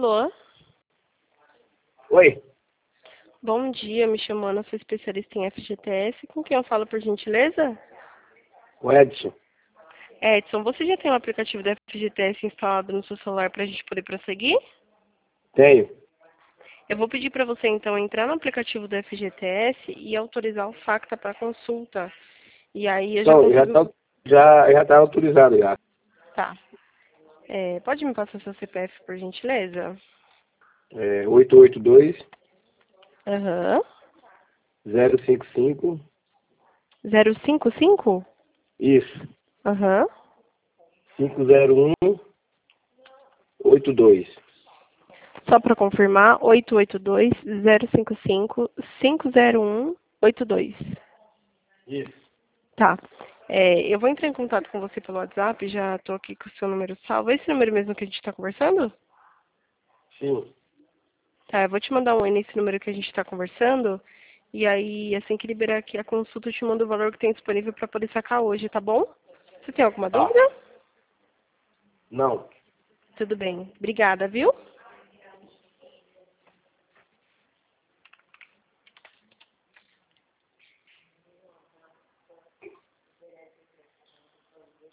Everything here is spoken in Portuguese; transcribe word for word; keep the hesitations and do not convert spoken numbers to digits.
Alô? Oi, Bom dia, me chamo Ana, sou especialista em F G T S. Com quem eu falo, por gentileza? o Edson. Edson, você já tem o aplicativo da F G T S instalado no seu celular para a gente poder prosseguir? Tenho. Eu vou pedir para você, então, entrar no aplicativo do F G T S e autorizar o Facta para consulta. E aí eu já Então, já consigo... tá, já, já tá autorizado já. Tá. É, pode me passar seu C P F, por gentileza? É oito oito dois, Aham. zero cinco cinco. zero cinco cinco? Isso. Aham. cinco zero um oito dois. Só para confirmar, oito oito dois, zero cinco cinco, cinco zero um oito dois. Isso. Tá. É, eu vou entrar em contato com você pelo WhatsApp, já estou aqui com o seu número salvo. É esse número mesmo que a gente está conversando? Sim. Tá, eu vou te mandar um oi nesse número que a gente está conversando. E aí, assim que liberar aqui a consulta, eu te mando o valor que tem disponível para poder sacar hoje, tá bom? Você tem alguma Tá. dúvida? Não. Tudo bem. Obrigada, viu?